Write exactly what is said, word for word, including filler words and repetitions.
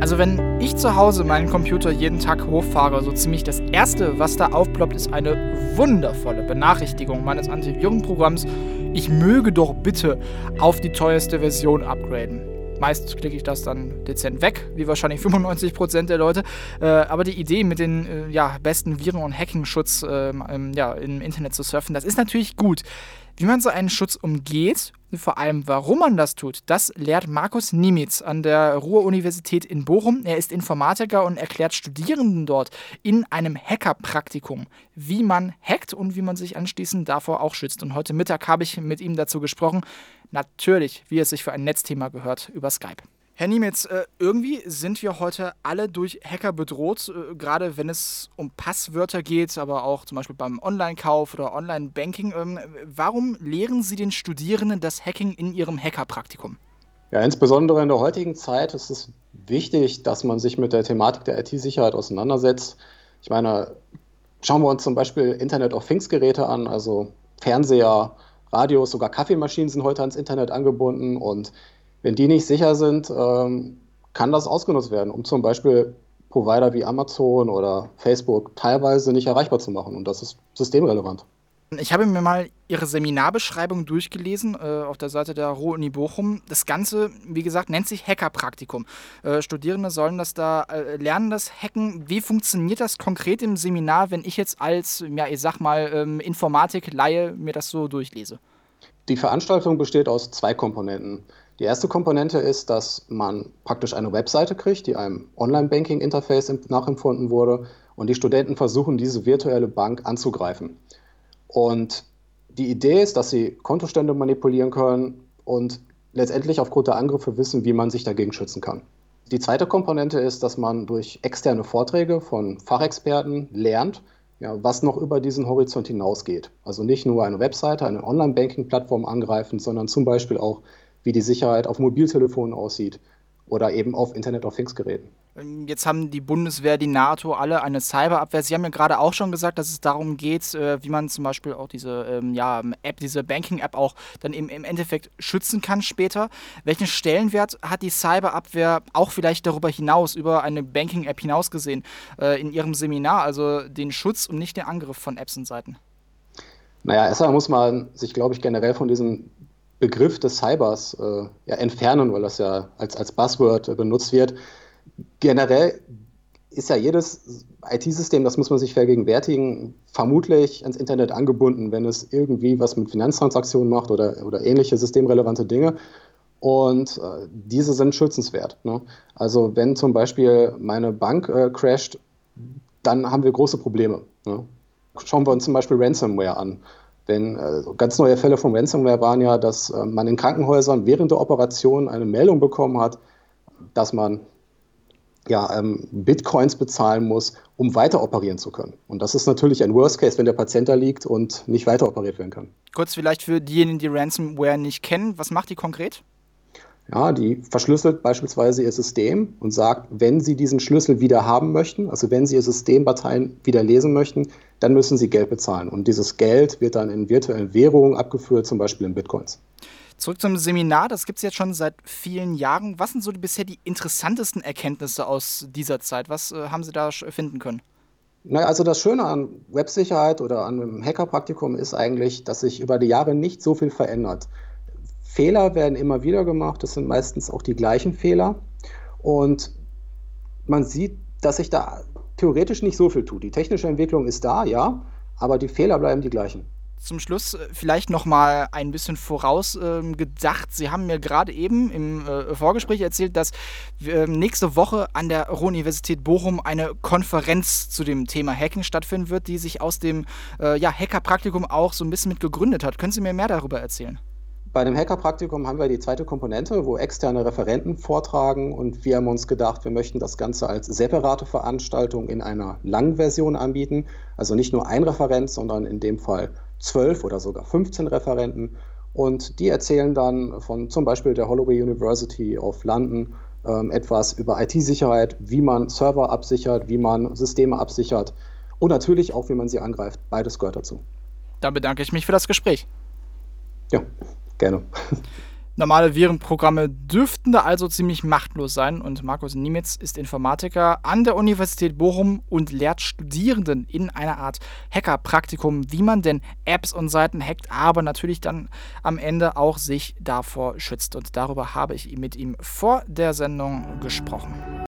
Also wenn ich zu Hause meinen Computer jeden Tag hochfahre, so ziemlich das Erste, was da aufploppt, ist eine wundervolle Benachrichtigung meines Antivirenprogramms. Ich möge doch bitte auf die teuerste Version upgraden. Meist klicke ich das dann dezent weg, wie wahrscheinlich fünfundneunzig Prozent der Leute. Äh, aber die Idee, mit den äh, ja, besten Viren- und Hacking-Schutz äh, ähm, ja, im Internet zu surfen, das ist natürlich gut. Wie man so einen Schutz umgeht und vor allem, warum man das tut, das lehrt Markus Niemitz an der Ruhr-Universität in Bochum. Er ist Informatiker und erklärt Studierenden dort in einem Hacker-Praktikum, wie man hackt und wie man sich anschließend davor auch schützt. Und heute Mittag habe ich mit ihm dazu gesprochen. Natürlich, wie es sich für ein Netzthema gehört, über Skype. Herr Niemitz, äh, irgendwie sind wir heute alle durch Hacker bedroht, äh, gerade wenn es um Passwörter geht, aber auch zum Beispiel beim Online-Kauf oder Online-Banking. Ähm, warum lehren Sie den Studierenden das Hacking in Ihrem Hacker-Praktikum? Ja, insbesondere in der heutigen Zeit ist es wichtig, dass man sich mit der Thematik der I T-Sicherheit auseinandersetzt. Ich meine, schauen wir uns zum Beispiel Internet of Things-Geräte an, also Fernseher, Radios, sogar Kaffeemaschinen sind heute ans Internet angebunden, und wenn die nicht sicher sind, ähm, kann das ausgenutzt werden, um zum Beispiel Provider wie Amazon oder Facebook teilweise nicht erreichbar zu machen. Und das ist systemrelevant. Ich habe mir mal Ihre Seminarbeschreibung durchgelesen äh, auf der Seite der Ruhr-Uni Bochum. Das Ganze, wie gesagt, nennt sich Hacker-Praktikum. Äh, Studierende sollen das da äh, lernen, das Hacken. Wie funktioniert das konkret im Seminar, wenn ich jetzt als, ja, ich sag mal, ähm, Informatik-Laie mir das so durchlese? Die Veranstaltung besteht aus zwei Komponenten. Die erste Komponente ist, dass man praktisch eine Webseite kriegt, die einem Online-Banking-Interface nachempfunden wurde, und die Studenten versuchen, diese virtuelle Bank anzugreifen. Und die Idee ist, dass sie Kontostände manipulieren können und letztendlich aufgrund der Angriffe wissen, wie man sich dagegen schützen kann. Die zweite Komponente ist, dass man durch externe Vorträge von Fachexperten lernt, ja, was noch über diesen Horizont hinausgeht. Also nicht nur eine Webseite, eine Online-Banking-Plattform angreifen, sondern zum Beispiel auch, wie die Sicherheit auf Mobiltelefonen aussieht oder eben auf Internet of Things-Geräten. Jetzt haben die Bundeswehr, die NATO alle eine Cyberabwehr. Sie haben ja gerade auch schon gesagt, dass es darum geht, wie man zum Beispiel auch diese ähm, ja, App, diese Banking-App auch dann im, im Endeffekt schützen kann später. Welchen Stellenwert hat die Cyberabwehr auch vielleicht darüber hinaus, über eine Banking-App hinaus gesehen, äh, in Ihrem Seminar, also den Schutz und nicht den Angriff von Apps und Seiten? Naja, erstmal muss man sich, glaube ich, generell von diesem Begriff des Cybers äh, ja, entfernen, weil das ja als, als Buzzword äh, benutzt wird. Generell ist ja jedes I T-System, das muss man sich vergegenwärtigen, vermutlich ans Internet angebunden, wenn es irgendwie was mit Finanztransaktionen macht oder, oder ähnliche systemrelevante Dinge. Und äh, diese sind schützenswert. Ne? Also wenn zum Beispiel meine Bank äh, crasht, dann haben wir große Probleme. Ne? Schauen wir uns zum Beispiel Ransomware an. Denn äh, ganz neue Fälle von Ransomware waren ja, dass äh, man in Krankenhäusern während der Operation eine Meldung bekommen hat, dass man ja, ähm, Bitcoins bezahlen muss, um weiter operieren zu können. Und das ist natürlich ein Worst Case, wenn der Patient da liegt und nicht weiter operiert werden kann. Kurz vielleicht für diejenigen, die Ransomware nicht kennen, was macht die konkret? Ja, die verschlüsselt beispielsweise ihr System und sagt, wenn Sie diesen Schlüssel wieder haben möchten, also wenn Sie Ihr Systemdateien wieder lesen möchten, dann müssen Sie Geld bezahlen. Und dieses Geld wird dann in virtuellen Währungen abgeführt, zum Beispiel in Bitcoins. Zurück zum Seminar, das gibt es jetzt schon seit vielen Jahren. Was sind so bisher die interessantesten Erkenntnisse aus dieser Zeit? Was äh, haben Sie da finden können? Naja, also das Schöne an Websicherheit oder an einem Hackerpraktikum ist eigentlich, dass sich über die Jahre nicht so viel verändert. Fehler werden immer wieder gemacht, das sind meistens auch die gleichen Fehler. Und man sieht, dass sich da theoretisch nicht so viel tut. Die technische Entwicklung ist da, ja, aber die Fehler bleiben die gleichen. Zum Schluss vielleicht noch mal ein bisschen voraus ähm, gedacht. Sie haben mir gerade eben im äh, Vorgespräch erzählt, dass äh, nächste Woche an der Ruhr-Universität Bochum eine Konferenz zu dem Thema Hacking stattfinden wird, die sich aus dem äh, ja, Hacker-Praktikum auch so ein bisschen mit gegründet hat. Können Sie mir mehr darüber erzählen? Bei dem Hacker-Praktikum haben wir die zweite Komponente, wo externe Referenten vortragen, und wir haben uns gedacht, wir möchten das Ganze als separate Veranstaltung in einer langen Version anbieten. Also nicht nur ein Referent, sondern in dem Fall zwölf oder sogar fünfzehn Referenten, und die erzählen dann von zum Beispiel der Holloway University of London ähm, etwas über I T-Sicherheit, wie man Server absichert, wie man Systeme absichert und natürlich auch, wie man sie angreift. Beides gehört dazu. Da bedanke ich mich für das Gespräch. Ja, gerne. Normale Virenprogramme dürften da also ziemlich machtlos sein und Markus Niemitz ist Informatiker an der Universität Bochum und lehrt Studierenden in einer Art Hacker-Praktikum, wie man denn Apps und Seiten hackt, aber natürlich dann am Ende auch sich davor schützt. Und darüber habe ich mit ihm vor der Sendung gesprochen.